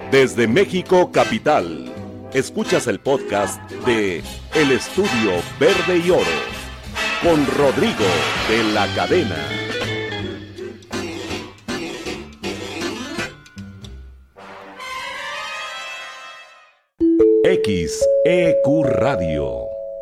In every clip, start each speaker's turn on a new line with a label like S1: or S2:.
S1: Desde México Capital, escuchas el podcast de El Estudio Verde y Oro, con Rodrigo de la Cadena. XEQ Radio.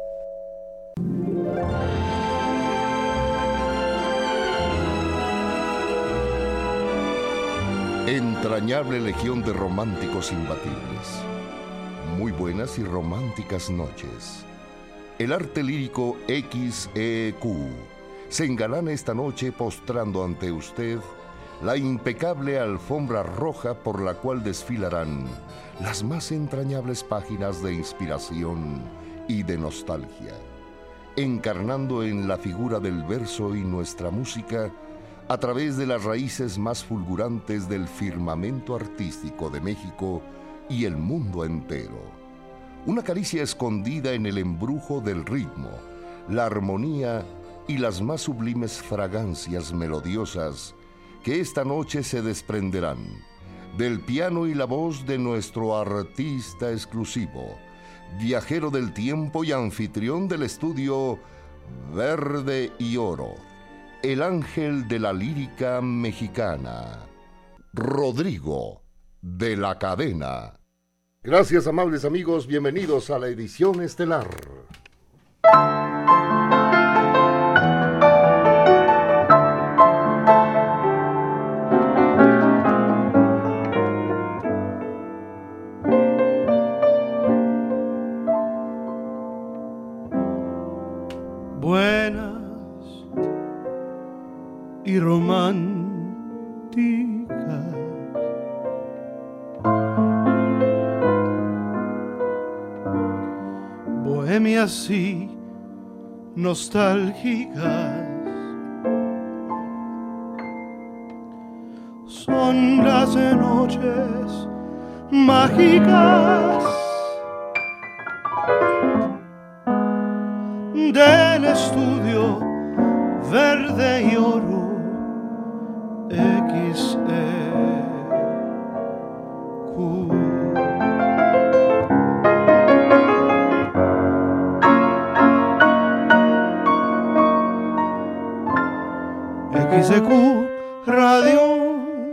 S1: Entrañable legión de románticos imbatibles. Muy buenas y románticas noches. El arte lírico XEQ se engalana esta noche postrando ante usted la impecable alfombra roja por la cual desfilarán las más entrañables páginas de inspiración y de nostalgia, encarnando en la figura del verso y nuestra música a través de las raíces más fulgurantes del firmamento artístico de México y el mundo entero. Una caricia escondida en el embrujo del ritmo, la armonía y las más sublimes fragancias melodiosas que esta noche se desprenderán del piano y la voz de nuestro artista exclusivo, viajero del tiempo y anfitrión del estudio Verde y Oro, el ángel de la lírica mexicana, Rodrigo de la Cadena. Gracias, amables amigos, bienvenidos a la edición estelar.
S2: Y románticas, bohemias y nostálgicas, son las noches mágicas del estudio Verde y Oro. XEQ. XEQ Radio.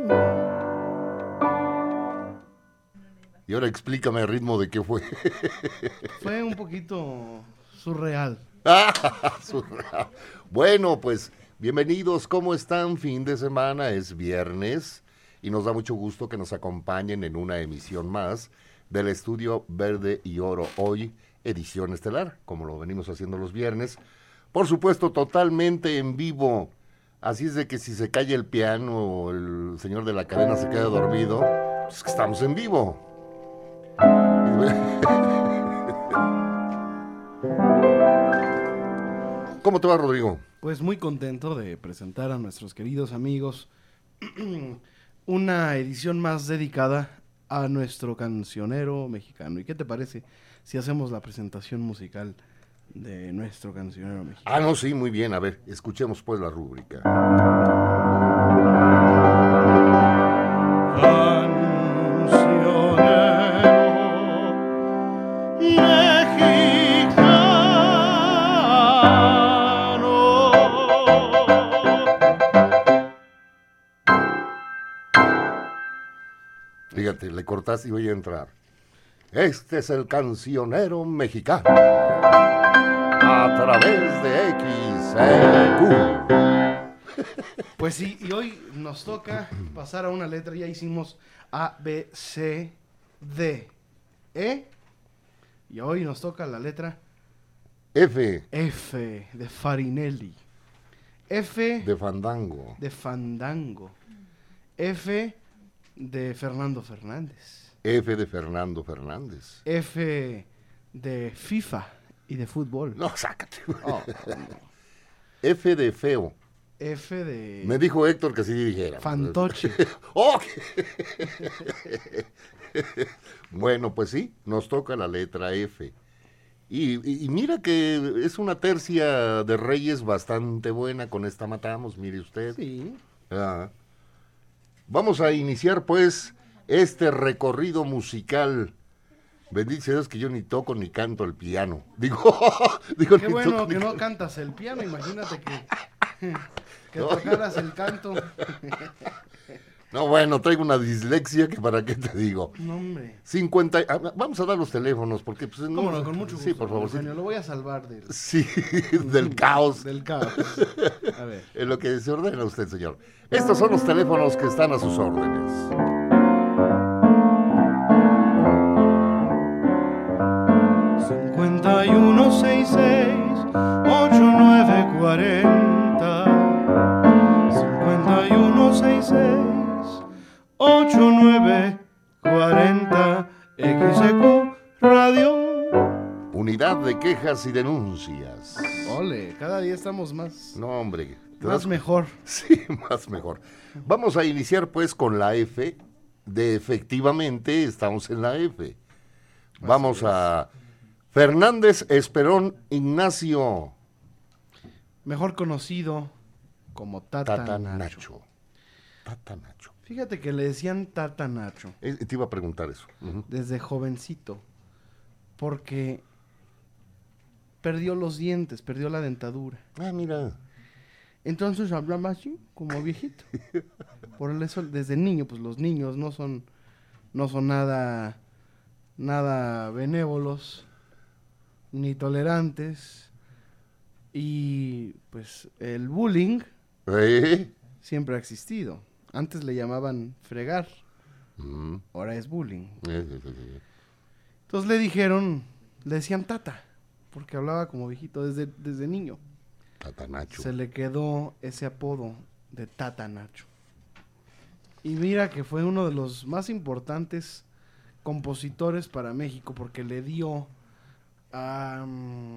S3: Y ahora explícame el ritmo de qué fue.
S2: Fue un poquito surreal.
S3: Surreal. Bueno, pues bienvenidos, ¿cómo están? Fin de semana, es viernes y nos da mucho gusto que nos acompañen en una emisión más del Estudio Verde y Oro. Hoy, edición estelar, como lo venimos haciendo los viernes. Por supuesto, totalmente en vivo. Así es de que si se cae el piano o el señor de la cadena se queda dormido, pues que estamos en vivo. ¿Cómo te va, Rodrigo?
S2: Pues muy contento de presentar a nuestros queridos amigos una edición más dedicada a nuestro cancionero mexicano. ¿Y qué te parece si hacemos la presentación musical de nuestro cancionero mexicano?
S3: Ah, no, sí, muy bien. A ver, escuchemos pues la rúbrica. Fíjate, le cortaste y voy a entrar. Este es el cancionero mexicano a través de XEQ.
S2: Pues sí, y hoy nos toca pasar a una letra. Ya hicimos A, B, C, D, E. Y hoy nos toca la letra
S3: F.
S2: F de Farinelli. F
S3: de Fandango.
S2: de Fandango. F de Fernando Fernández.
S3: F de Fernando Fernández.
S2: F de FIFA y de fútbol.
S3: No, sácate.
S2: Oh, no.
S3: F de feo.
S2: F de...
S3: Me dijo Héctor que sí dijera.
S2: Fantoche.
S3: ¡Oh! Bueno, pues sí, nos toca la letra F. Y mira que es una tercia de reyes bastante buena, con esta matamos, mire usted.
S2: Sí.
S3: Vamos a iniciar pues este recorrido musical. Bendito sea Dios que yo ni toco ni canto el piano. Digo
S2: Qué
S3: ni
S2: bueno
S3: toco,
S2: que
S3: ni
S2: no
S3: canto.
S2: cantas el piano, imagínate que
S3: No,
S2: tocaras el canto.
S3: No, bueno, traigo una dislexia que para qué te digo.
S2: No, hombre.
S3: 50, vamos a dar los teléfonos porque pues
S2: Cómo no, con mucho gusto.
S3: Sí, por favor. Sí,
S2: Eugenio, lo voy a salvar
S3: sí, del caos.
S2: Del caos. A ver.
S3: En lo que se ordena usted, señor. Estos son los teléfonos que están a sus órdenes.
S2: 5166-8940 5166-8940 XQ Radio.
S3: Unidad de quejas y denuncias.
S2: Ole, cada día estamos más,
S3: No, hombre. ¿te
S2: más
S3: das-
S2: mejor.
S3: Sí, más mejor. Vamos a iniciar pues con la F de efectivamente estamos en la F. Vamos a Fernández Esperón Ignacio
S2: Mejor conocido como Tata,
S3: Tata
S2: Nacho.
S3: Nacho. Tata Nacho.
S2: Fíjate que le decían Tata Nacho
S3: Te iba a preguntar eso. Ujú.
S2: desde jovencito, porque perdió los dientes, perdió la dentadura.
S3: Ah, mira.
S2: Entonces hablaba así, como viejito. Por eso, desde niño, pues los niños no son nada benévolos, ni tolerantes. Y pues el bullying siempre ha existido. Antes le llamaban fregar,
S3: Mm.
S2: ahora es bullying.
S3: Sí.
S2: Entonces le decían Tata, porque hablaba como viejito desde niño.
S3: Tata Nacho.
S2: Se le quedó ese apodo de Tata Nacho. Y mira que fue uno de los más importantes compositores para México, porque le dio a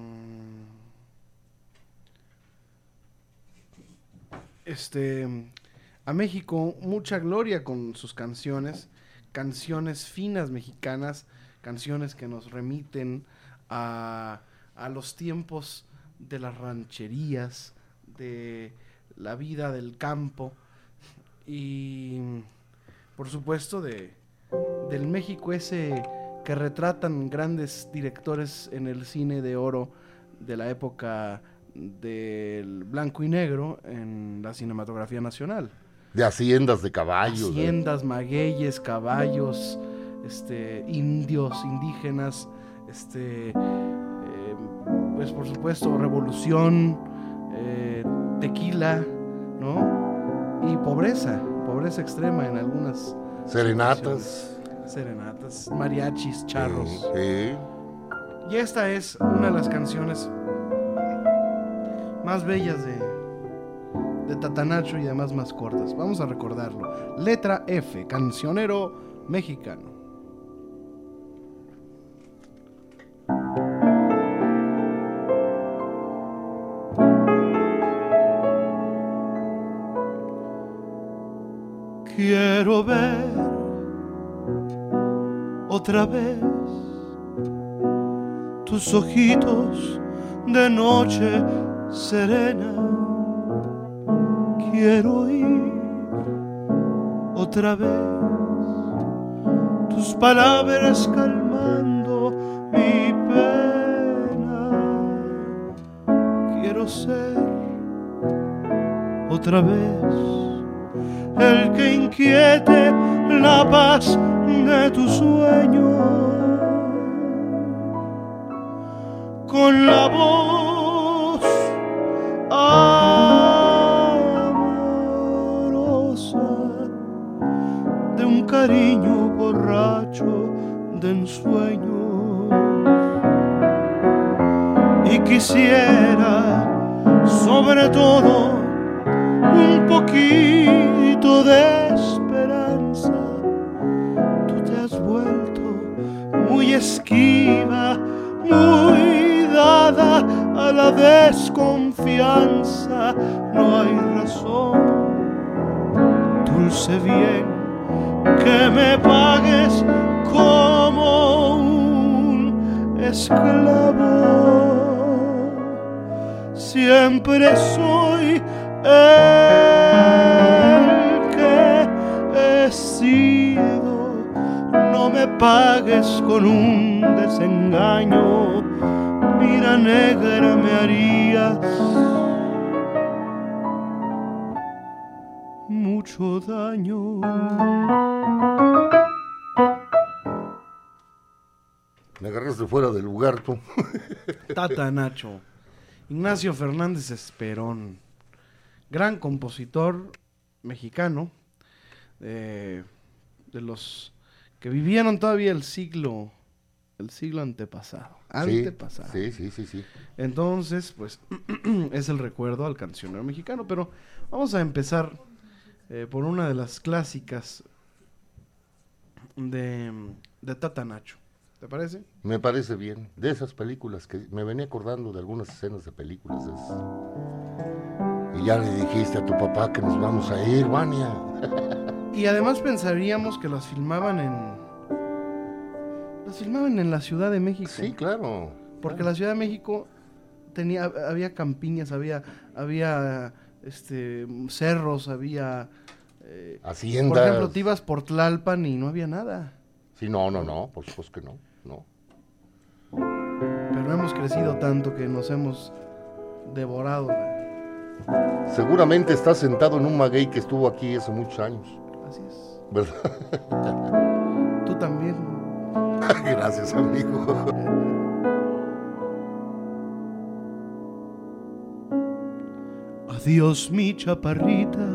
S2: México mucha gloria con sus canciones finas mexicanas, canciones que nos remiten a los tiempos de las rancherías, de la vida del campo y por supuesto del México ese que retratan grandes directores en el cine de oro de la época del blanco y negro en la cinematografía nacional.
S3: De haciendas de caballos.
S2: Haciendas, magueyes, caballos, indios, indígenas, pues por supuesto revolución, tequila, ¿no? Y pobreza extrema en algunas serenatas, mariachis, charros.
S3: Sí.
S2: Y esta es una de las canciones más bellas de Tata Nacho y además más cortas. Vamos a recordarlo. Letra F, cancionero mexicano. Quiero ver otra vez tus ojitos de noche serena. Quiero oír otra vez tus palabras calmando mi pena. Quiero ser otra vez el que inquiete la paz de tu sueño, con la voz amorosa de un cariño borracho de ensueños. Y quisiera sobre todo un poquito de esperanza. Tú te has vuelto muy esquiva, muy dada a la desconfianza. No hay razón, dulce bien, que me pagues como un esclavo. Siempre soy el que he sido pagues con un desengaño, mira negra me harías mucho daño.
S3: Me agarraste fuera del lugar, tú.
S2: Tata Nacho. Ignacio Fernández Esperón. Gran compositor mexicano. De los que vivieron todavía el siglo antepasado.
S3: Sí.
S2: Entonces, pues, es el recuerdo al cancionero mexicano. Pero vamos a empezar por una de las clásicas de Tata Nacho. ¿Te parece?
S3: Me parece bien. De esas películas que me venía acordando de algunas escenas de películas de esas. Y ya le dijiste a tu papá que nos vamos a ir, Vania.
S2: Y además pensaríamos que las filmaban en la Ciudad de México.
S3: Sí, claro.
S2: Porque la Ciudad de México había campiñas, había cerros, había
S3: haciendas.
S2: Por ejemplo, te ibas por Tlalpan y no había nada.
S3: Sí, no, por supuesto que no.
S2: Pero hemos crecido tanto que nos hemos devorado.
S3: Seguramente estás sentado en un maguey que estuvo aquí hace muchos años.
S2: Así es.
S3: ¿Verdad?
S2: Tú también.
S3: Gracias, amigo.
S2: Adiós, mi chaparrita.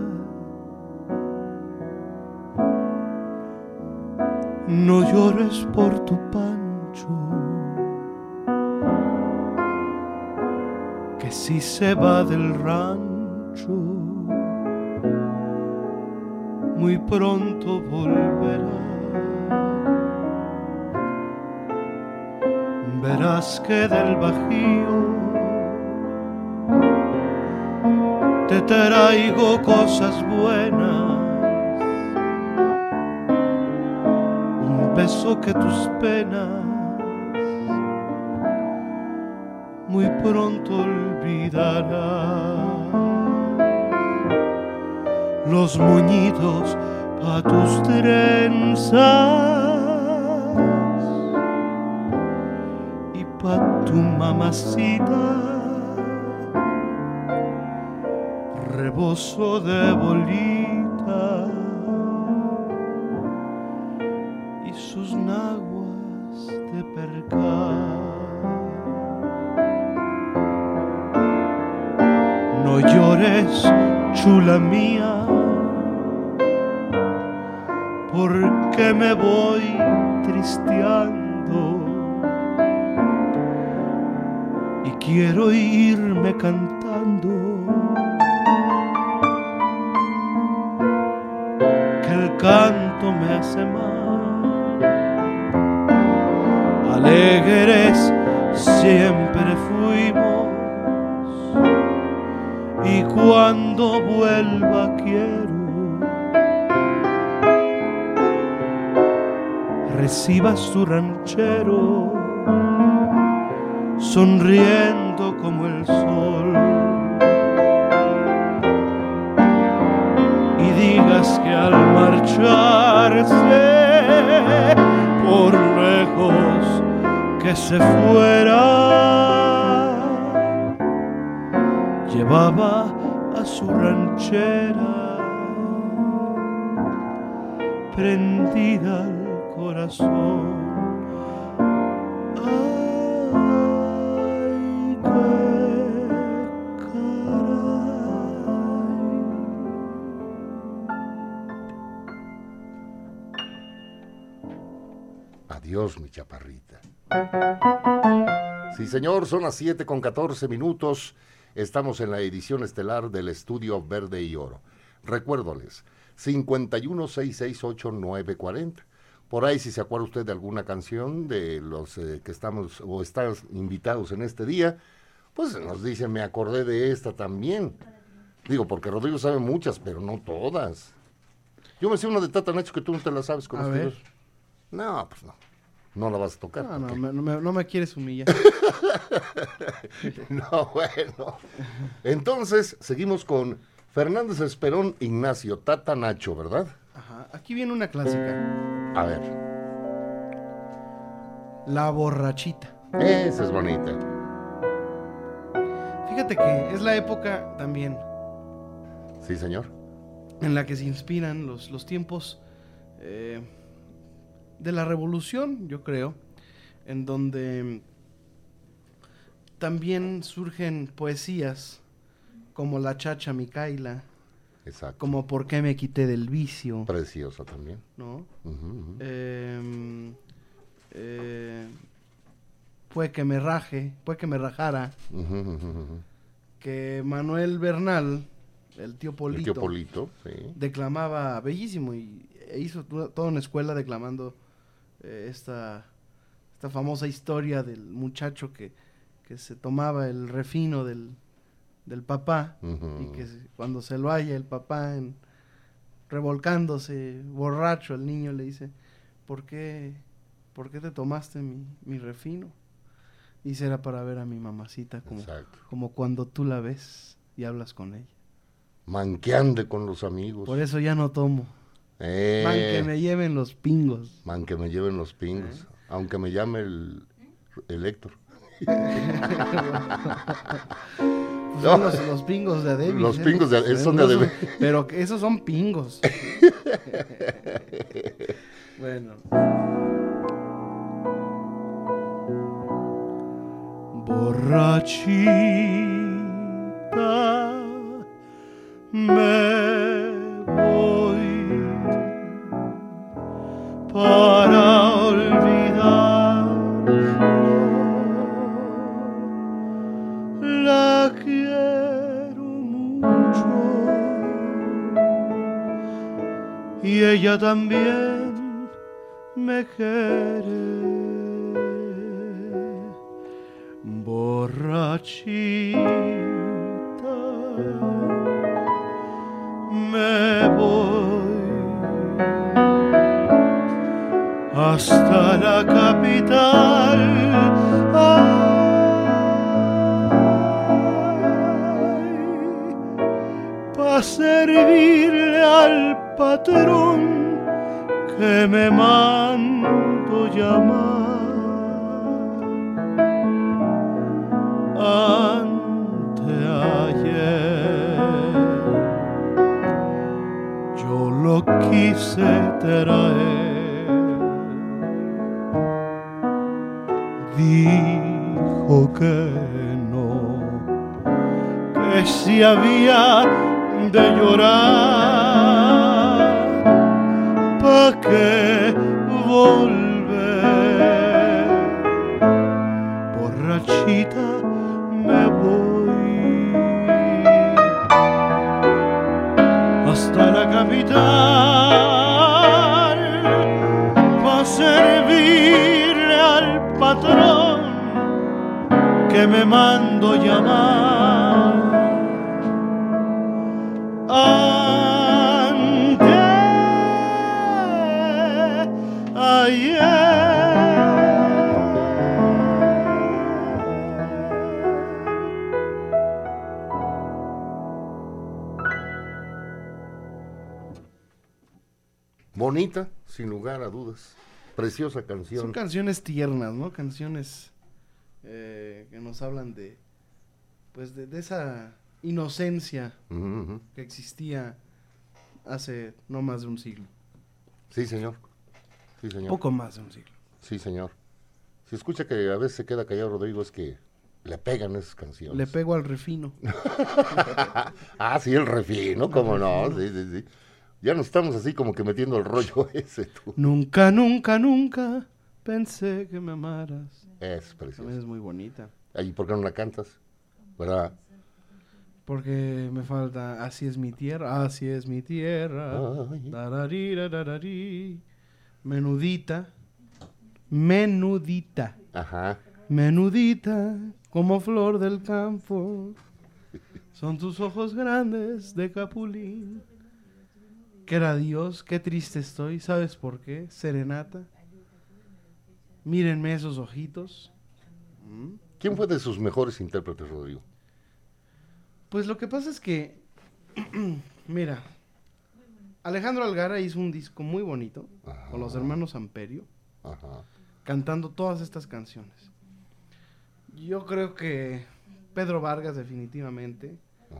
S2: No llores por tu Pancho, que si se va del rancho, muy pronto volverá. Verás que del Bajío te traigo cosas buenas, un beso que tus penas muy pronto olvidarás, los moñitos pa' tus trenzas y pa' tu mamacita rebozo de bolita y sus naguas de percal. No llores, chula mía, porque me voy tristeando y quiero irme cantando, que el canto me hace mal. Alegres siempre fuimos y cuando vuelva quiero reciba su ranchero sonriendo como el sol y digas que al marcharse por lejos que se fuera llevaba a su ranchera prendida al corazón. Ay, qué
S3: caray. Adiós, mi chaparrita. Sí, señor, son las 7:14. Estamos en la edición estelar del Estudio Verde y Oro. Recuérdoles, 51-668-940. Por ahí, si se acuerda usted de alguna canción de los que estamos o están invitados en este día, pues nos dicen, me acordé de esta también. Digo, porque Rodrigo sabe muchas, pero no todas. Yo me sé una de Tata Nacho que tú no te la sabes con
S2: A
S3: los
S2: ver.
S3: tíos. No, pues no. No la vas a tocar.
S2: No me quieres humillar.
S3: No, bueno. Entonces, seguimos con Fernández Esperón, Ignacio, Tata Nacho, ¿verdad?
S2: Ajá. Aquí viene una clásica.
S3: A ver.
S2: La borrachita.
S3: Esa es bonita.
S2: Fíjate que es la época también
S3: Sí, señor.
S2: en la que se inspiran los tiempos de la revolución, yo creo, en donde también surgen poesías como La Chacha Micaila,
S3: Exacto.
S2: como ¿Por qué me quité del vicio?
S3: Preciosa también.
S2: ¿No?
S3: Ujú.
S2: Fue que me rajara,
S3: Ujú, ujú, ujú.
S2: que Manuel Bernal, el tío Polito,
S3: El tío Polito, sí.
S2: declamaba bellísimo y hizo toda una escuela declamando esta famosa historia del muchacho que se tomaba el refino del papá
S3: Ujú.
S2: y que cuando se lo halla el papá revolcándose borracho, el niño le dice, ¿por qué te tomaste mi refino? Dice, era para ver a mi mamacita
S3: Exacto.
S2: como cuando tú la ves y hablas con ella.
S3: Manqueande con los amigos.
S2: Por eso ya no tomo. Man, que me lleven los pingos.
S3: Man, que me lleven los pingos. Aunque me llame el Héctor.
S2: Pues son los pingos de Adebis.
S3: Los pingos de son de Adebis.
S2: Pero que esos son pingos. Bueno. Borrachita, me voy para olvidarlo. La quiero mucho y ella también me quiere. Borrachita, me voy hasta la capital. Pa' servirle al patrón que me mando llamar. Anteayer yo lo quise traer, dijo que no, que si había de llorar, ¿pa' qué volver? Borrachita, me voy hasta la capital pa' servirle al patrón que me mando llamar.
S3: Bonita, sin lugar a dudas. Preciosa canción.
S2: Son canciones tiernas, ¿no? Canciones que nos hablan de esa inocencia
S3: Ujú.
S2: que existía hace no más de un siglo.
S3: Sí, señor. Sí, señor.
S2: Poco más de un siglo.
S3: Sí, señor. Si escucha que a veces se queda callado Rodrigo, es que le pegan esas canciones.
S2: Le pego al refino.
S3: Ah, sí, el refino, cómo no. Sí, sí, sí. Ya nos estamos así como que metiendo el rollo ese, tú.
S2: Nunca, nunca, nunca pensé que me amaras.
S3: Es precioso.
S2: También es muy bonita.
S3: ¿Y por qué no la cantas? ¿Verdad?
S2: Porque me falta así es mi tierra, así es mi tierra.
S3: Ay.
S2: Dararí, dararí. Menudita, menudita,
S3: Ajá.
S2: menudita, como flor del campo. Son tus ojos grandes de capulín. Quiera Dios, qué triste estoy. ¿Sabes por qué? Serenata. Mírenme esos ojitos.
S3: ¿Quién fue de sus mejores intérpretes, Rodrigo?
S2: Pues lo que pasa es que, mira, Alejandro Algara hizo un disco muy bonito
S3: Ajá.
S2: con los hermanos Amperio,
S3: Ajá.
S2: cantando todas estas canciones. Yo creo que Pedro Vargas definitivamente.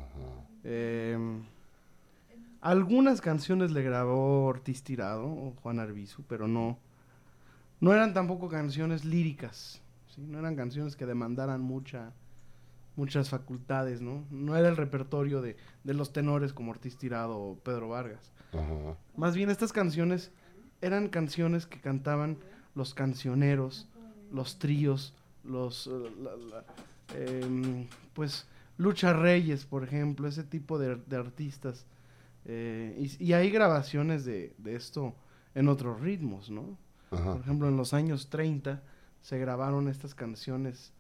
S2: Algunas canciones le grabó Ortiz Tirado o Juan Arbizu, pero no eran tampoco canciones líricas, ¿sí? No eran canciones que demandaran muchas facultades, ¿no? No era el repertorio de los tenores como Ortiz Tirado o Pedro Vargas. Más bien estas canciones eran canciones que cantaban los cancioneros, los tríos, pues Lucha Reyes, por ejemplo, ese tipo de artistas. Y hay grabaciones de esto en otros ritmos, ¿no? Por ejemplo, en los años 30 se grabaron estas canciones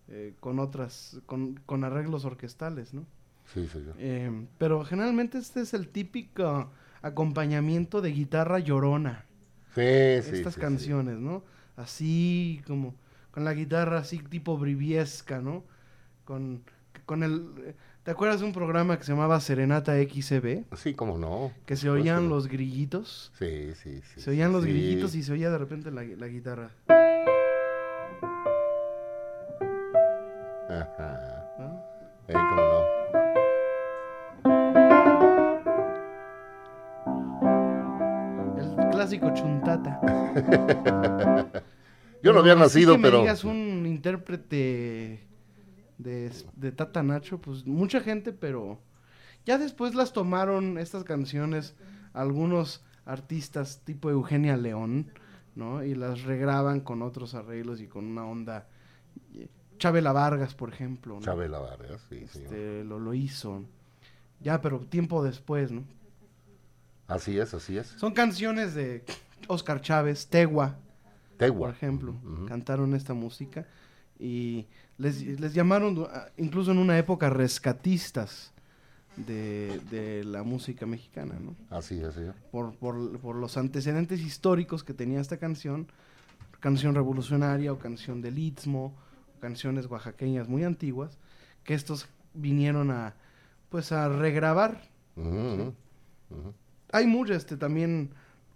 S2: con arreglos orquestales, ¿no?
S3: Sí, señor.
S2: Pero generalmente este es el típico acompañamiento de guitarra llorona. Estas canciones, ¿no? Así como con la guitarra así tipo briviesca, ¿no? Con el... ¿Te acuerdas de un programa que se llamaba Serenata XCB?
S3: Sí, cómo no.
S2: Que se oían los grillitos.
S3: Sí.
S2: Se oían los grillitos y se oía de repente la guitarra.
S3: Ajá.
S2: ¿No?
S3: Cómo no.
S2: El clásico chuntata.
S3: Yo no había nacido, pero...
S2: me digas un intérprete de Tata Nacho, pues mucha gente, pero ya después las tomaron estas canciones algunos artistas tipo Eugenia León, ¿no? Y las regraban con otros arreglos y con una onda. Chabela Vargas, por ejemplo, ¿no?
S3: Chabela Vargas, sí, señor.
S2: Lo hizo. Ya, pero tiempo después, ¿no?
S3: Así es.
S2: Son canciones de Óscar Chávez, Tegua, por ejemplo, cantaron esta música y les llamaron incluso en una época rescatistas de la música mexicana, ¿no?
S3: Así es, señor.
S2: Por los antecedentes históricos que tenía esta canción revolucionaria o canción del Istmo, canciones oaxaqueñas muy antiguas, que estos vinieron a regrabar. Hay muchas, también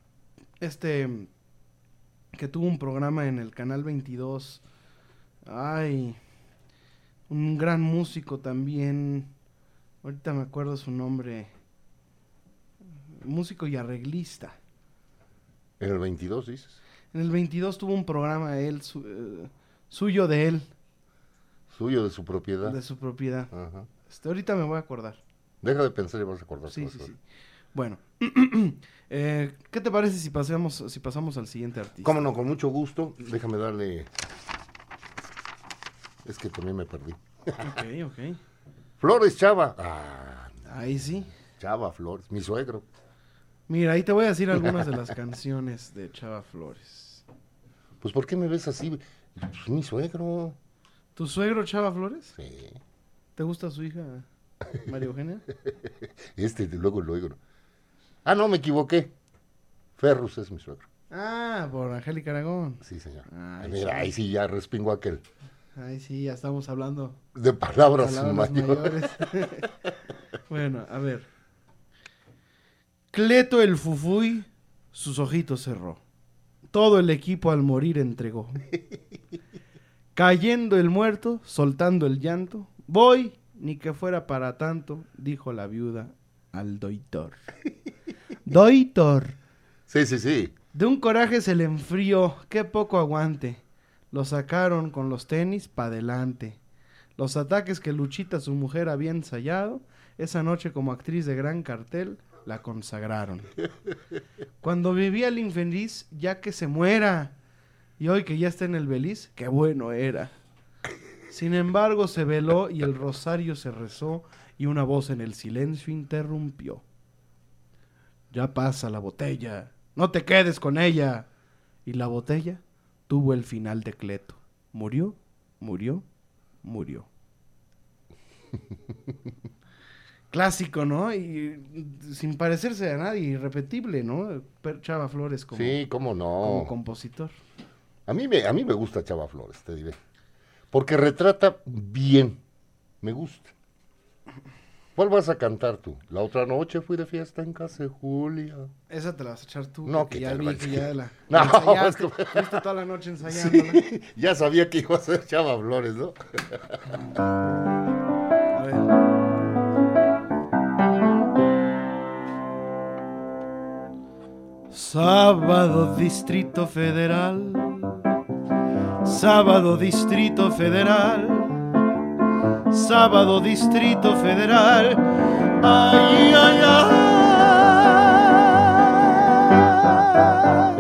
S2: que tuvo un programa en el Canal 22. Ay, un gran músico también, ahorita me acuerdo su nombre, músico y arreglista.
S3: ¿En el 22 dices?
S2: En el 22 tuvo un programa suyo de él.
S3: ¿Suyo, de su propiedad?
S2: De su propiedad.
S3: Ajá.
S2: Ahorita me voy a acordar.
S3: Deja de pensar y vas a acordar.
S2: Sí. Bueno, ¿qué te parece si pasamos al siguiente artista?
S3: Cómo no, con mucho gusto. Déjame darle... Es que también me perdí.
S2: Ok.
S3: Flores Chava.
S2: Ahí sí.
S3: Chava Flores, mi suegro.
S2: Mira, ahí te voy a decir algunas de las canciones de Chava Flores.
S3: Pues, ¿por qué me ves así? Pues, mi suegro.
S2: ¿Tu suegro Chava Flores?
S3: Sí.
S2: ¿Te gusta su hija, María Eugenia?
S3: Luego. Ah, no, me equivoqué. Ferrus es mi suegro.
S2: Ah, por Angélica Aragón.
S3: Sí, señor.
S2: Ay,
S3: mira,
S2: sí.
S3: ahí sí ya respingo aquel.
S2: Ay, sí, ya estamos hablando.
S3: De palabras
S2: mayores. Bueno, a ver. Cleto el Fufuy, sus ojitos cerró. Todo el equipo al morir entregó. Cayendo el muerto, soltando el llanto. Voy, ni que fuera para tanto, dijo la viuda al doitor. Doitor.
S3: Sí.
S2: De un coraje se le enfrió, qué poco aguante. Lo sacaron con los tenis pa' adelante. Los ataques que Luchita, su mujer, había ensayado, esa noche como actriz de gran cartel, la consagraron. Cuando vivía el infeliz, ya que se muera. Y hoy que ya está en el Beliz, qué bueno era. Sin embargo, se veló y el rosario se rezó y una voz en el silencio interrumpió. Ya pasa la botella, no te quedes con ella. Y la botella tuvo el final de Cleto. Murió. Clásico, ¿no? Y sin parecerse a nadie, irrepetible, ¿no? Chava Flores como,
S3: sí, cómo no.
S2: Como compositor.
S3: A mí me gusta Chava Flores, te diré. Porque retrata bien. Me gusta. ¿Cuál vas a cantar tú? La otra noche fui de fiesta en casa de Julia.
S2: Esa te la vas a echar tú.
S3: No,
S2: porque
S3: que
S2: ya
S3: te
S2: vi
S3: la
S2: que
S3: eché.
S2: ya la
S3: No,
S2: ensayaste.
S3: es
S2: Fuiste toda la noche ensayándola.
S3: Sí, ya sabía que iba a ser Chava Flores, ¿no?
S2: A ver. Sábado Distrito Federal. Sábado Distrito Federal. Sábado Distrito Federal. Ay, ay, ay.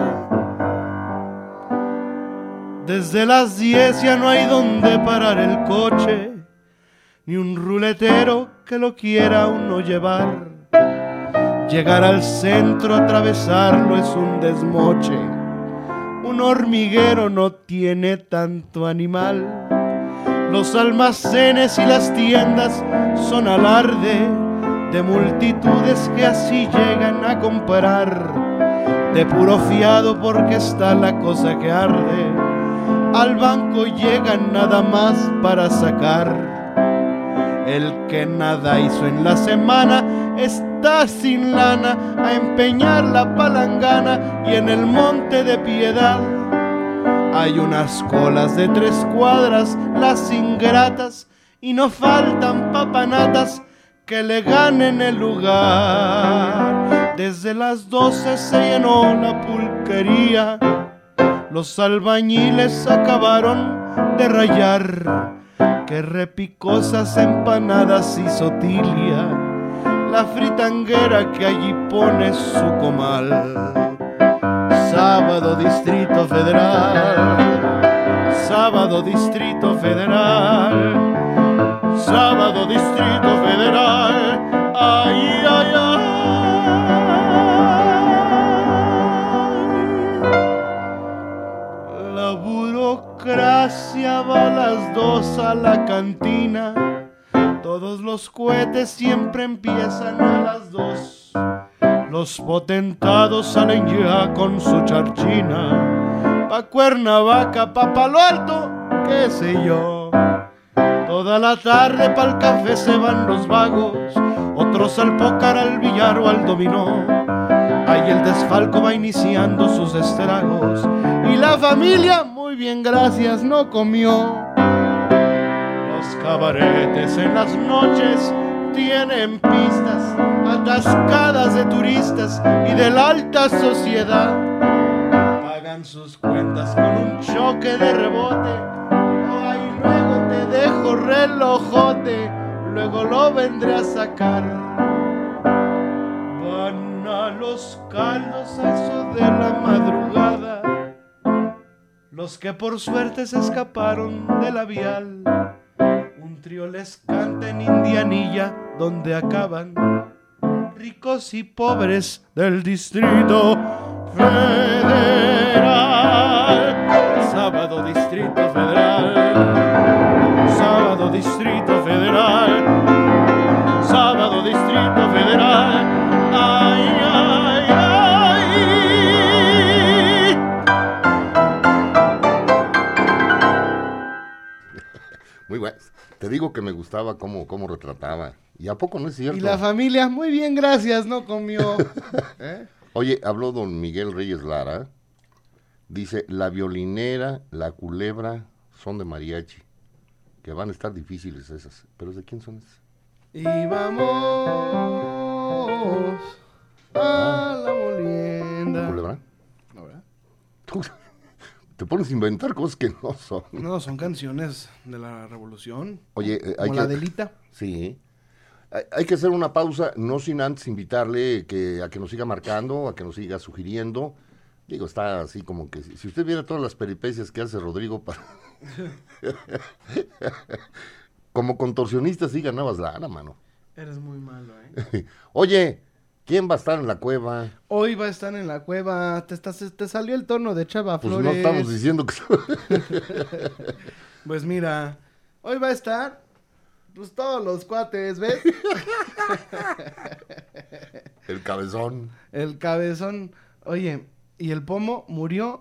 S2: Desde las 10 ya no hay donde parar el coche, ni un ruletero que lo quiera a uno llevar. Llegar al centro, atravesarlo es un desmoche. Un hormiguero no tiene tanto animal. Los almacenes y las tiendas son alarde de multitudes que así llegan a comprar. De puro fiado porque está la cosa que arde. Al banco llegan nada más para sacar. El que nada hizo en la semana está sin lana a empeñar la palangana, y en el Monte de Piedad hay unas colas de 3 cuadras, las ingratas, y no faltan papanatas que le ganen el lugar. Desde las 12 se llenó la pulquería, los albañiles acabaron de rayar. Qué repicosas empanadas hizo Tilia, la fritanguera que allí pone su comal. Sábado Distrito Federal, sábado Distrito Federal, sábado Distrito Federal, ay, ay, ay. La burocracia va a las 2 a la cantina. Todos los cohetes siempre empiezan a las 2. Los potentados salen ya con su charchina, pa' Cuernavaca, pa' Palo Alto, qué sé yo. Toda la tarde pa'l café se van los vagos, otros al pócar, al billar o al dominó. Ahí el desfalco va iniciando sus estragos, y la familia, muy bien gracias, no comió. Los cabaretes en las noches tienen pistas atascadas de turistas y de la alta sociedad. Pagan sus cuentas con un choque de rebote. Ay, luego te dejo relojote, luego lo vendré a sacar. Van a los caldos a eso de la madrugada, los que por suerte se escaparon de la vial. Un trío les canta en Indianilla, donde acaban ricos y pobres del Distrito Federal. Sábado Distrito Federal, sábado Distrito Federal, sábado Distrito Federal, ay, ay, ay.
S3: Muy bueno. Te digo que me gustaba cómo retrataba. ¿Y a poco no es cierto?
S2: Y la familia, muy bien, gracias, no comió.
S3: Oye, habló don Miguel Reyes Lara. Dice, la violinera, la culebra son de mariachi. Que van a estar difíciles esas. ¿Pero de quién son esas?
S2: Y vamos a la molienda.
S3: ¿Culebra?
S2: ¿No, verdad?
S3: Tú te pones a inventar cosas que no son.
S2: No, son canciones de la revolución.
S3: Oye,
S2: como la Delita.
S3: Sí. Hay que hacer una pausa, no sin antes invitarle a que nos siga marcando, a que nos siga sugiriendo. Digo, está así como que... Si usted viera todas las peripecias que hace Rodrigo para... Como contorsionista sí ganabas lana, mano.
S2: Eres muy malo,
S3: Oye, ¿quién va a estar en la cueva?
S2: Hoy va a estar en la cueva. Te salió el tono de Chava
S3: Pues
S2: Flores.
S3: no estamos diciendo que...
S2: Pues mira, hoy va a estar... Pues todos los cuates, ¿ves?
S3: El cabezón.
S2: El cabezón. Oye, y el pomo murió.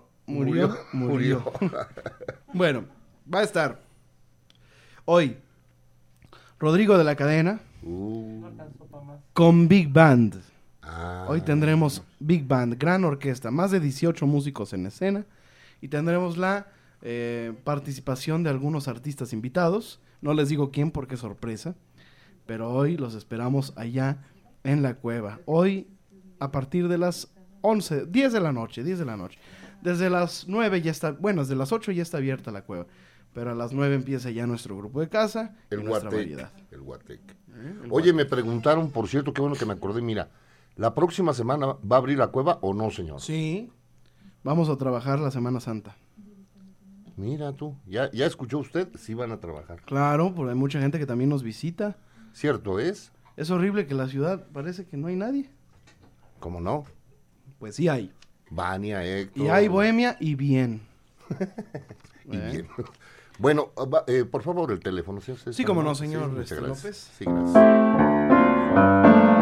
S2: Bueno, va a estar hoy Rodrigo de la Cadena. con Big Band.
S3: Ah.
S2: Hoy tendremos Big Band, gran orquesta, más de 18 músicos en escena. Y tendremos la participación de algunos artistas invitados. No les digo quién porque es sorpresa. Pero hoy los esperamos allá en la cueva. Hoy a partir de las 10 de la noche. Desde las 9 ya está, bueno, desde las 8 ya está abierta la cueva. Pero a las 9 empieza ya nuestro grupo de casa y nuestra variedad.
S3: El Guatec. Oye, me preguntaron, por cierto, qué bueno que me acordé, mira, ¿la próxima semana va a abrir la cueva o no, señor?
S2: Sí, vamos a trabajar la Semana Santa.
S3: Mira tú, ¿ya escuchó usted? Sí van a trabajar.
S2: Claro, porque hay mucha gente que también nos visita.
S3: ¿Cierto es?
S2: Es horrible que la ciudad parece que no hay nadie.
S3: ¿Cómo no?
S2: Pues sí hay.
S3: Vania, Héctor.
S2: Y hay bohemia y bien.
S3: Y bien. Bueno, por favor, el teléfono.
S2: Sí, como no, señor
S3: muchas gracias.
S2: López.
S3: Sí, gracias.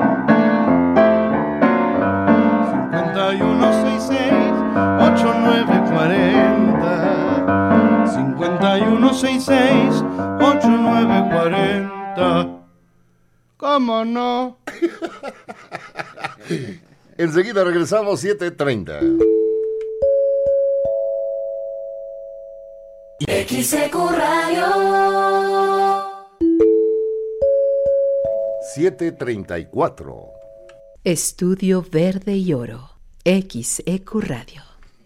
S2: 5166-8940. ¿Cómo no?
S3: Enseguida regresamos, 7:30.
S4: XEQ Radio.
S3: 7:34.
S5: Estudio Verde y Oro. XEQ Radio.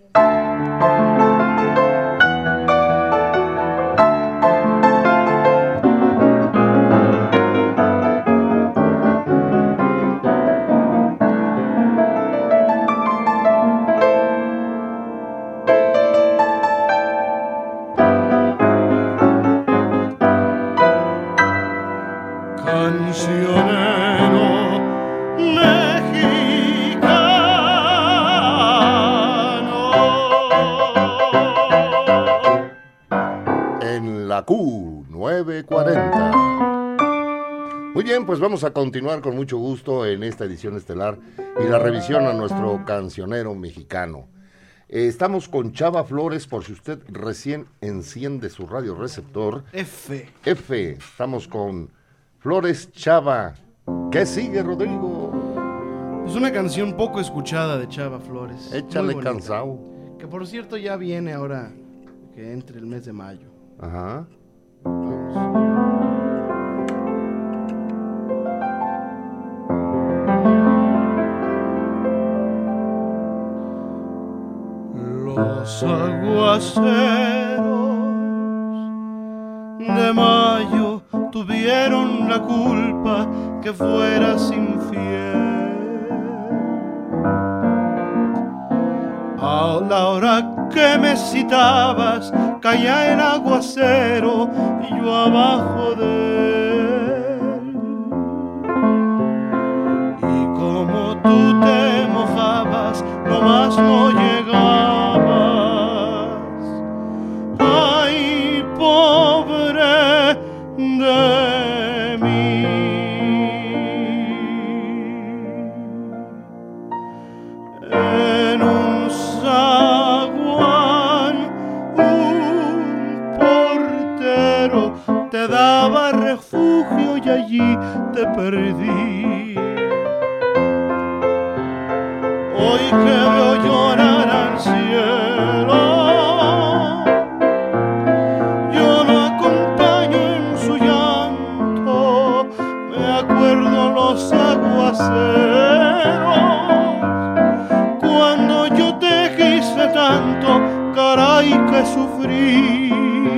S2: Cancionero mexicano.
S3: En la Q940. Muy bien, pues vamos a continuar con mucho gusto en esta edición estelar y la revisión a nuestro cancionero mexicano. Estamos con Chava Flores, por si usted recién enciende su radio receptor.
S2: F.
S3: Estamos con Flores Chava. ¿Qué sigue, Rodrigo?
S2: Es una canción poco escuchada de Chava Flores.
S3: Échale
S2: Muy bonita.
S3: cansado.
S2: Que por cierto ya viene ahora que entre el mes de mayo.
S3: Ajá.
S2: Vamos. Los aguaceros de mayo tuvieron la culpa que fueras infiel. A la hora que me citabas caía el aguacero y yo abajo de él. Y como tú te mojabas, nomás no llegabas. Ay, pobre de mí. En un zaguán un portero te daba refugio y allí te perdí. Hoy que veo llorar al cielo, yo lo acompaño en su llanto. Me acuerdo los aguaceros, cuando yo te quise tanto, caray que sufrí.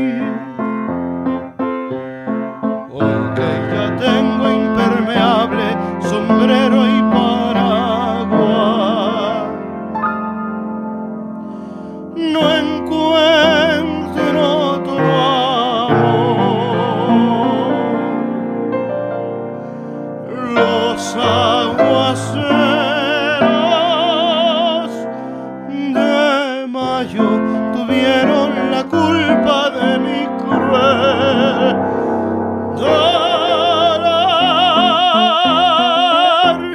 S2: Aunque ya tengo impermeable, sombrero y paraguas, no encuentro otro amor. Los aguaceros de mayo tuvieron la culpa de mi cruel dolor.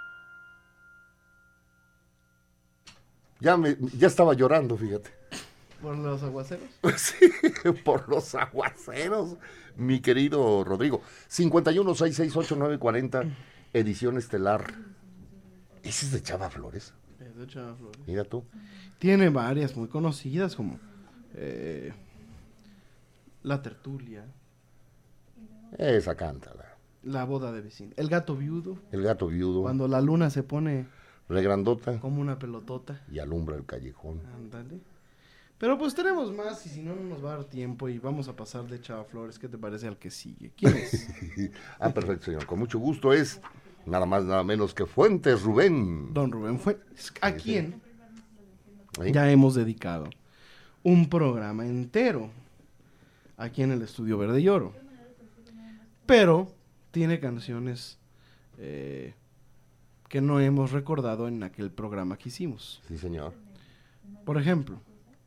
S3: Ya estaba llorando, fíjate.
S2: ¿Por los aguaceros?
S3: Sí, por los aguaceros, mi querido Rodrigo. 51668940, edición estelar. ¿Ese es de Chava Flores?
S2: Es de Chava Flores.
S3: Mira tú.
S2: Tiene varias muy conocidas como La Tertulia,
S3: Esa cántala.
S2: La Boda de Vecino, El Gato Viudo,
S3: El gato viudo,
S2: cuando la luna se pone
S3: regrandota
S2: como una pelotota.
S3: y alumbra el callejón.
S2: Ándale. Pero pues tenemos más y si no, no nos va a dar tiempo y vamos a pasar de Chava Flores. ¿Qué te parece al que sigue? ¿Quién es?
S3: Perfecto, señor. Con mucho gusto es nada más, nada menos que Fuentes Rubén.
S2: Don Rubén Fuentes, a quien
S3: ¿Eh?
S2: ya hemos dedicado un programa entero aquí en el Estudio Verde y Oro. Pero tiene canciones que no hemos recordado en aquel programa que hicimos.
S3: Sí, señor.
S2: Por ejemplo,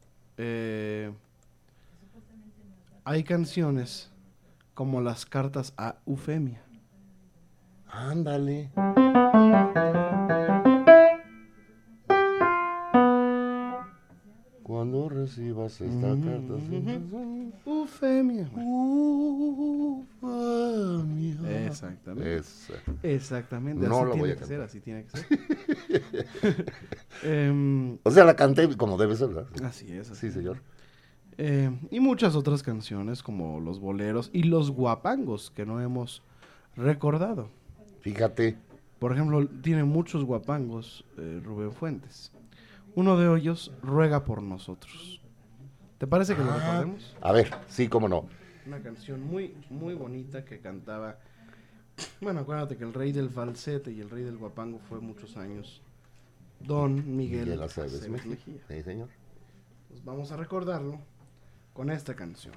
S2: hay canciones como las cartas a Eufemia.
S3: Ándale. Cuando recibas esta carta.
S2: Eufemia.
S3: Ufemia.
S2: Exactamente.
S3: Esa.
S2: Exactamente.
S3: No
S2: así
S3: la voy
S2: tiene
S3: a
S2: que
S3: cantar.
S2: ser, así tiene que ser.
S3: O sea, la canté como debe ser, ¿verdad?
S2: Así es. Así
S3: Sí,
S2: es.
S3: señor.
S2: Y muchas otras canciones como los boleros y los guapangos que no hemos recordado.
S3: Fíjate.
S2: Por ejemplo, tiene muchos guapangos Rubén Fuentes. Uno de ellos, Ruega por nosotros. ¿Te parece que lo recordemos?
S3: A ver, sí, cómo no.
S2: Una canción muy, muy bonita que cantaba. Bueno, acuérdate que el rey del falsete y el rey del guapango fue muchos años. Don Miguel
S3: Aceves
S2: Aceves
S3: Mejía.
S2: Mejía.
S3: Sí, señor.
S2: Pues vamos a recordarlo con esta canción.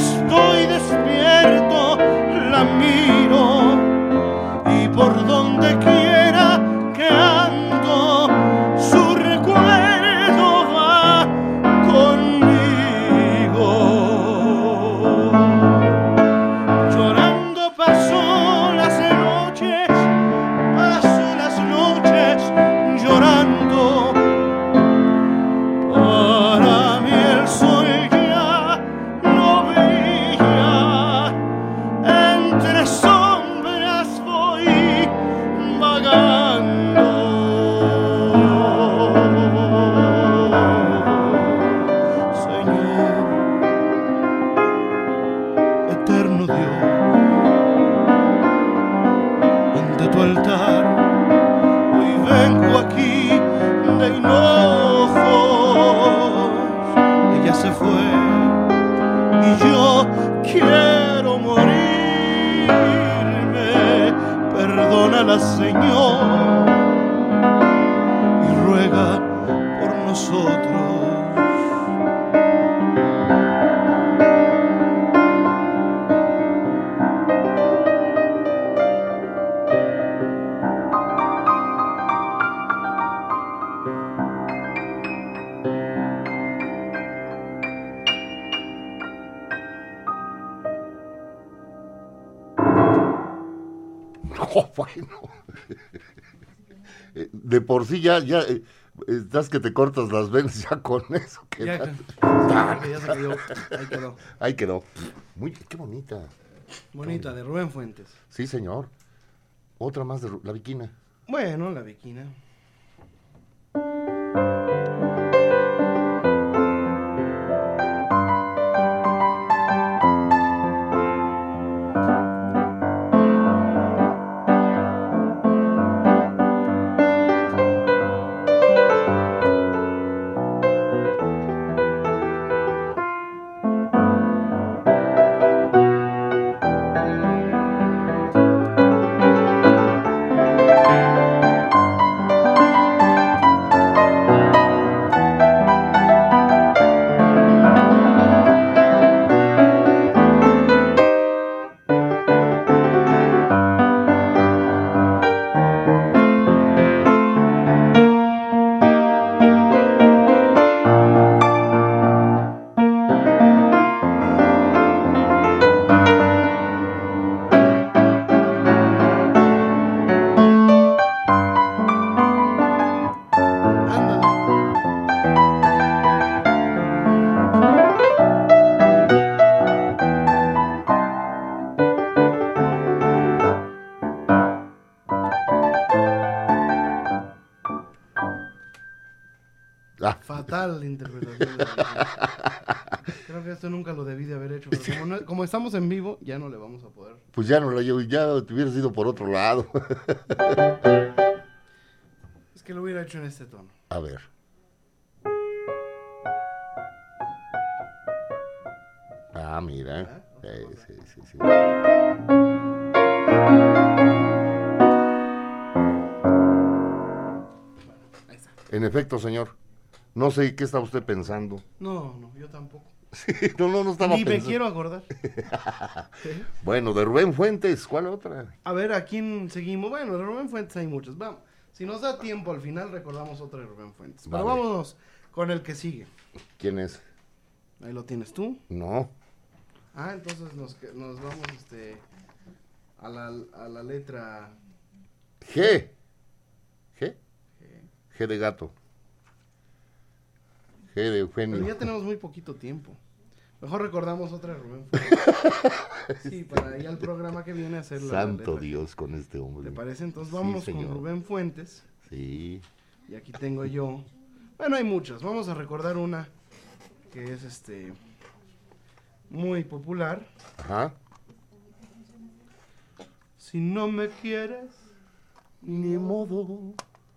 S6: Por donde
S2: Señor, y ruega por nosotros.
S3: No, bueno. De por sí ya estás que te cortas las venas ya con eso.
S2: Ya se cayó. Ahí quedó.
S3: Ahí quedó. Qué bonita.
S2: Bonita, de Rubén Fuentes.
S3: Sí, señor. Otra más de la Viquina.
S2: Bueno, la Viquina. Fatal interpretación. Creo que esto nunca lo debí de haber hecho. Pero como estamos en vivo, ya no le vamos a poder.
S3: Pues ya no la llevo, ya te hubieras ido por otro lado.
S2: Es que lo hubiera hecho en este tono.
S3: A ver. Ah, mira. Sí. En efecto, señor. No sé qué está usted pensando.
S2: No, yo tampoco.
S3: Sí, no estaba
S2: Ni
S3: pensando.
S2: me quiero acordar. ¿Sí?
S3: Bueno, de Rubén Fuentes, ¿cuál otra?
S2: A ver, ¿a quién seguimos? Bueno, de Rubén Fuentes hay muchos. Vamos, si nos da tiempo al final recordamos otra de Rubén Fuentes. Pero
S3: Vale.
S2: vámonos con el que sigue.
S3: ¿Quién es?
S2: Ahí lo tienes tú.
S3: No.
S2: Ah, entonces nos vamos a la letra
S3: G de gato. G de Eugenio.
S2: Pero ya tenemos muy poquito tiempo. Mejor recordamos otra de Rubén Fuentes. Sí, para ir al programa que viene a hacer la
S3: Santo
S2: letra.
S3: Dios con este hombre.
S2: ¿Te parece? Entonces
S3: Sí,
S2: vamos
S3: señor.
S2: con Rubén Fuentes.
S3: Sí.
S2: Y aquí tengo yo. Bueno, hay muchas. Vamos a recordar una que es muy popular.
S3: Ajá.
S2: Si no me quieres,
S3: Ni modo.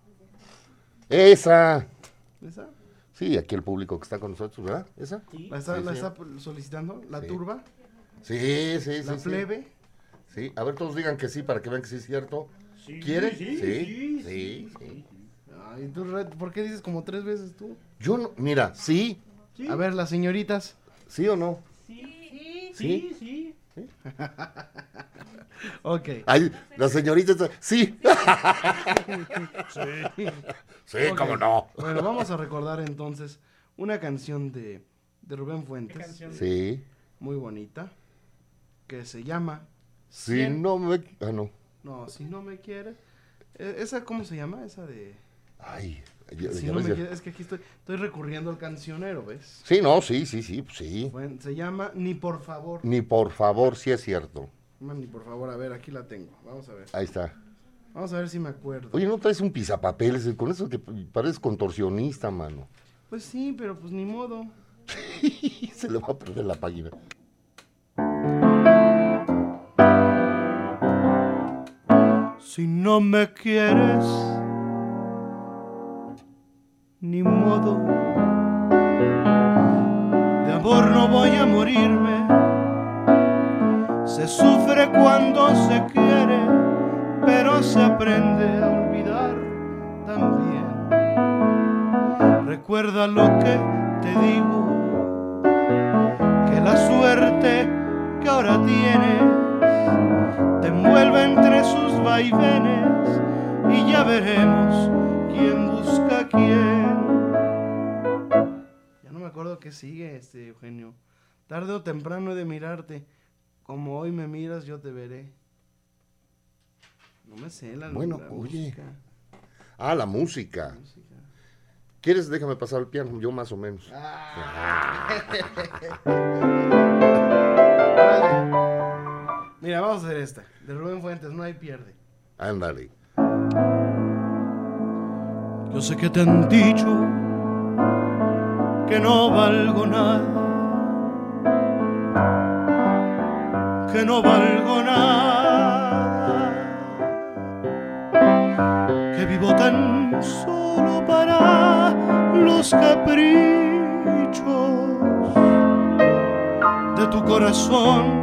S3: Esa.
S2: ¿esa?
S3: Sí, aquí el público que está con nosotros, ¿verdad? ¿Esa?
S2: ¿La está,
S3: Sí,
S2: la
S3: sí.
S2: está solicitando? ¿La
S3: Sí.
S2: turba?
S3: Sí.
S2: ¿La plebe?
S3: Sí, a ver, todos digan que sí para que vean que sí es cierto. ¿Quieren? Sí.
S2: Ay, ¿tú, Red, ¿por qué dices como 3 veces tú?
S3: Yo no, mira, sí.
S2: A ver, las señoritas.
S3: ¿Sí o no?
S2: Sí. Ok.
S3: Ay, la señorita está... Sí. Sí,
S2: Ok.
S3: cómo no.
S2: Bueno, vamos a recordar entonces una canción de Rubén Fuentes.
S3: Sí.
S2: Muy bonita. Que se llama...
S3: Si
S2: Cien-
S3: no me... Ah, no.
S2: No, si no me quieres. ¿Esa cómo se llama? Esa de...
S3: Ay.
S2: Si no me quieres. Es que aquí estoy recurriendo al cancionero, ¿ves?
S3: Sí, no, sí.
S2: Bueno, se llama Ni por favor.
S3: Ni por favor, sí es cierto.
S2: Ni por favor, a ver, aquí la tengo. Vamos a ver.
S3: Ahí está.
S2: Vamos a ver si me acuerdo.
S3: Oye, ¿no traes un pisapapeles? Con eso que pareces contorsionista, mano.
S2: Pues sí, pero pues ni modo.
S3: Se le va a perder la página.
S2: Si no me quieres, ni modo. De amor no voy a morirme. Se sufre cuando se quiere, pero no se aprende a olvidar también. Recuerda lo que te digo, que la suerte que ahora tienes te envuelve entre sus vaivenes y ya veremos quién busca a quién. Ya no me acuerdo qué sigue, Eugenio. Tarde o temprano he de mirarte, como hoy me miras yo te veré. No me sé la
S3: Bueno,
S2: la
S3: oye.
S2: música.
S3: Ah, la música. ¿Quieres? Déjame pasar el piano, yo más o menos.
S2: Vale. Mira, vamos a hacer esta. De Rubén Fuentes, No hay pierde.
S3: Ándale.
S2: Yo sé que te han dicho que no valgo nada, que no valgo nada, que vivo tan solo para los caprichos de tu corazón.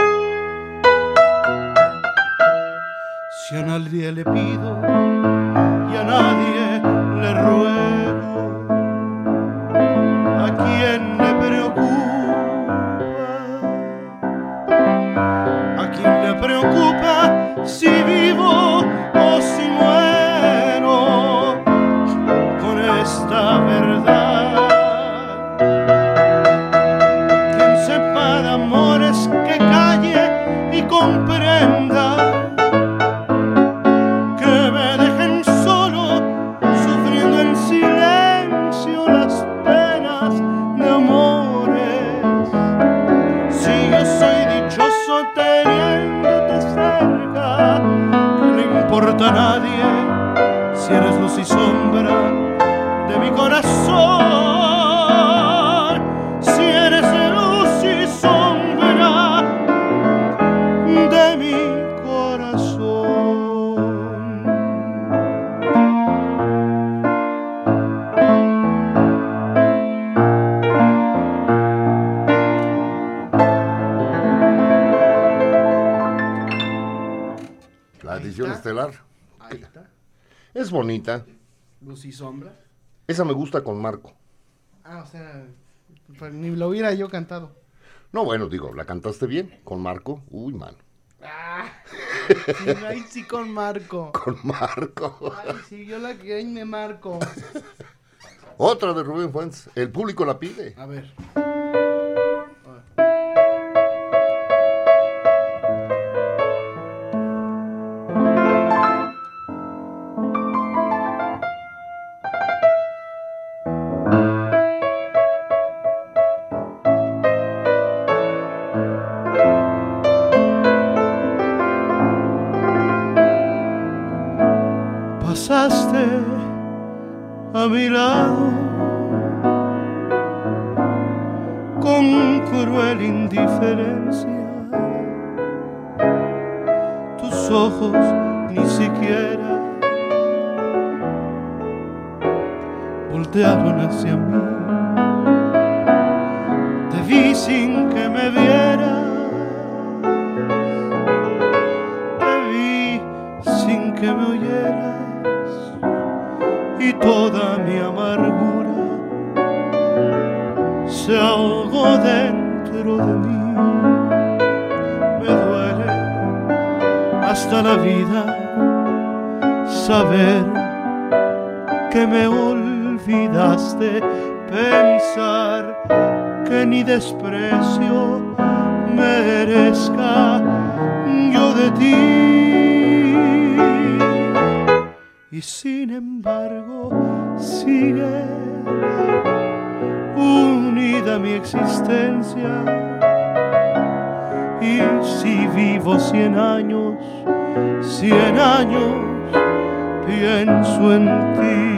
S2: Si a nadie le pido y a nadie le ruego, ¿a quién le preocupa? ¿A quién le preocupa si vivo o si muero con esta verdad? Quien sepa de amores que calle y comprenda que me dejen solo sufriendo en silencio las penas de amores. Si yo soy dichoso teniéndote cerca, ¿qué le importa a nadie si eres luz y sombra de mi corazón? Si eres luz y sombra de mi corazón.
S3: La edición
S2: está.
S3: estelar.
S2: Ahí está.
S3: Es bonita.
S2: Luz y sombra.
S3: Esa me gusta con Marco.
S2: Ah, o sea, pues ni lo hubiera yo cantado.
S3: No, bueno, digo, la cantaste bien con Marco. Uy, man.
S2: Sí, ahí sí con Marco.
S3: Con Marco.
S2: Ay, sí, yo la que ahí me marco.
S3: Otra de Rubén Fuentes. El público la pide.
S2: A ver. Pasaste a mi lado con cruel indiferencia. Tus ojos ni siquiera voltearon hacia mí. Te vi sin que me vieras, te vi sin que me oyeras, y toda mi amargura se ahogó dentro de mí. Me duele hasta la vida saber que me olvidaste, pensar que ni desprecio merezca yo de ti. Y sin embargo sigues unida a mi existencia. Y si vivo 100 años, 100 años pienso en ti.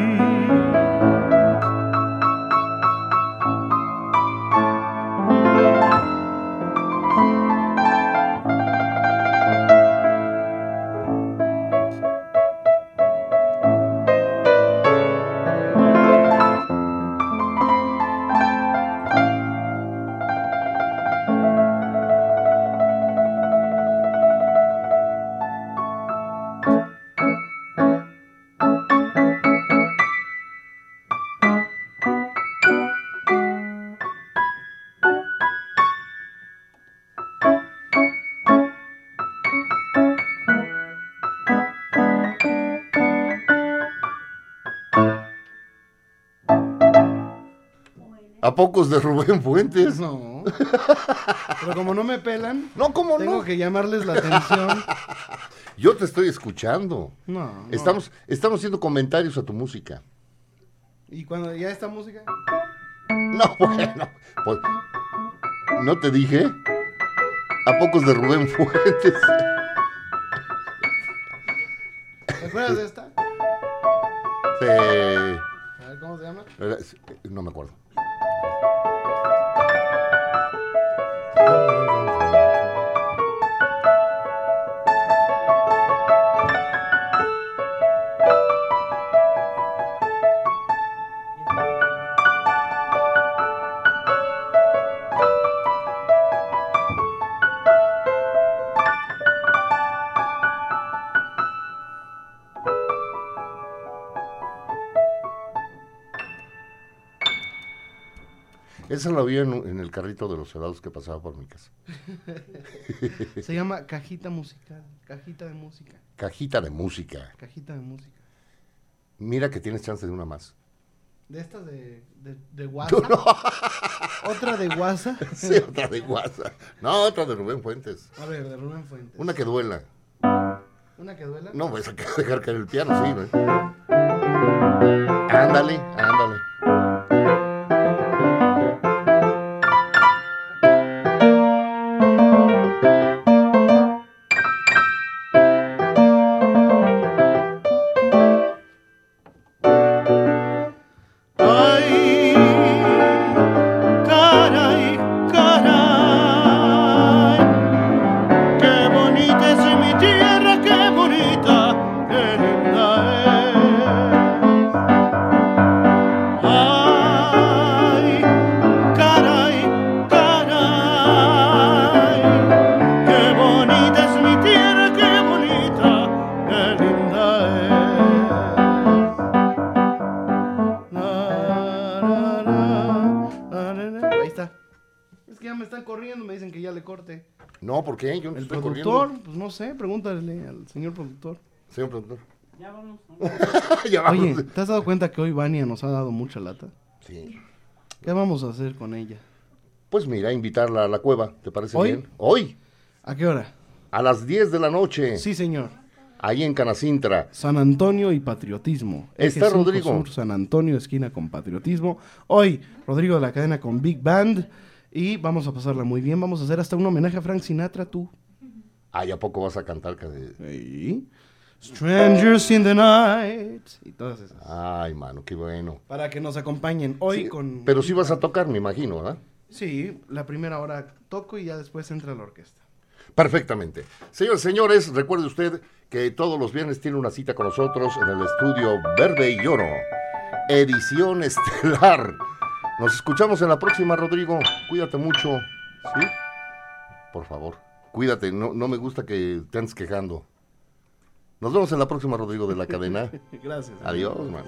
S3: ¿A pocos de Rubén Fuentes?
S2: No. Pero como no me pelan,
S3: No, ¿cómo
S2: tengo
S3: no?
S2: que llamarles la atención.
S3: Yo te estoy escuchando.
S2: No.
S3: Estamos haciendo comentarios a tu música.
S2: ¿Y cuando ya esta música?
S3: No, bueno, pues, ¿no te dije? ¿A pocos de Rubén Fuentes?
S2: ¿Te acuerdas de esta?
S3: Sí.
S2: A ver, ¿cómo se llama?
S3: No me acuerdo. Esa la vi en el carrito de los helados que pasaba por mi casa.
S2: Se llama cajita musical. Cajita de música.
S3: Cajita de música.
S2: Cajita de música.
S3: Mira que tienes chance de una más.
S2: ¿De estas de WhatsApp?
S3: No.
S2: ¿Otra de WhatsApp?
S3: Sí, otra de WhatsApp. No, otra de Rubén Fuentes.
S2: A ver, de Rubén Fuentes.
S3: Una que duela.
S2: ¿Una que duela?
S3: No, vas a dejar caer el piano, sí, ¿no? Ándale, ándale.
S2: Ay, caray, caray, qué bonita es mi tierra, qué bonita, qué linda es. Ay, caray, caray, qué bonita es mi tierra, qué bonita, qué linda es. Ahí está. Es que ya me están corriendo, me dicen que ya le corte.
S3: No, ¿por qué? Yo no
S2: El
S3: estoy
S2: productor,
S3: corriendo.
S2: pues no sé, pregúntale al señor productor.
S3: Señor productor.
S6: Ya vamos.
S3: Ya vamos.
S2: Oye, ¿te has dado cuenta que hoy Vania nos ha dado mucha lata?
S3: Sí.
S2: ¿Qué vamos a hacer con ella?
S3: Pues mira, invitarla a la cueva, ¿te parece
S2: ¿Hoy?
S3: bien? Hoy,
S2: ¿A qué hora?
S3: a las 10 de la noche,
S2: Sí, señor.
S3: ahí en Canacintra.
S2: San Antonio y Patriotismo.
S3: Está
S2: Eje 5
S3: Rodrigo.
S2: Sur, San Antonio, esquina con Patriotismo. Hoy, Rodrigo de la Cadena con Big Band. Y vamos a pasarla muy bien. Vamos a hacer hasta un homenaje a Frank Sinatra, tú.
S3: Ay, ¿a poco vas a cantar?
S2: Sí. Strangers in the Night. Y todas esas.
S3: Ay, mano, qué bueno.
S2: Para que nos acompañen hoy
S3: Sí,
S2: con...
S3: Pero sí vas a tocar, me imagino, ¿verdad?
S2: Sí, la primera hora toco y ya después entra la orquesta.
S3: Perfectamente. Señores, señores, recuerde usted que todos los viernes tiene una cita con nosotros en el estudio Verde y Oro. Edición estelar. Nos escuchamos en la próxima, Rodrigo. Cuídate mucho. ¿Sí? Por favor, cuídate. No me gusta que te andes quejando. Nos vemos en la próxima, Rodrigo de la Cadena.
S2: Gracias.
S3: Adiós, man.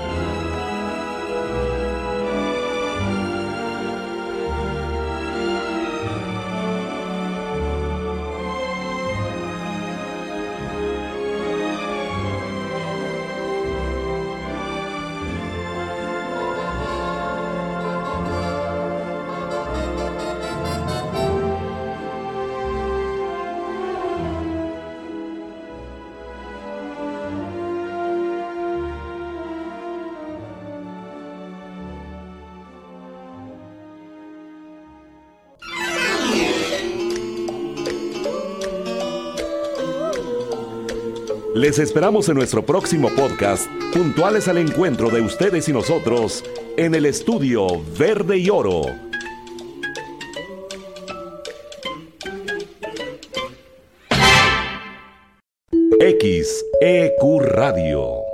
S7: Les esperamos en nuestro próximo podcast, puntuales al encuentro de ustedes y nosotros en el estudio Verde y Oro. XEQ Radio.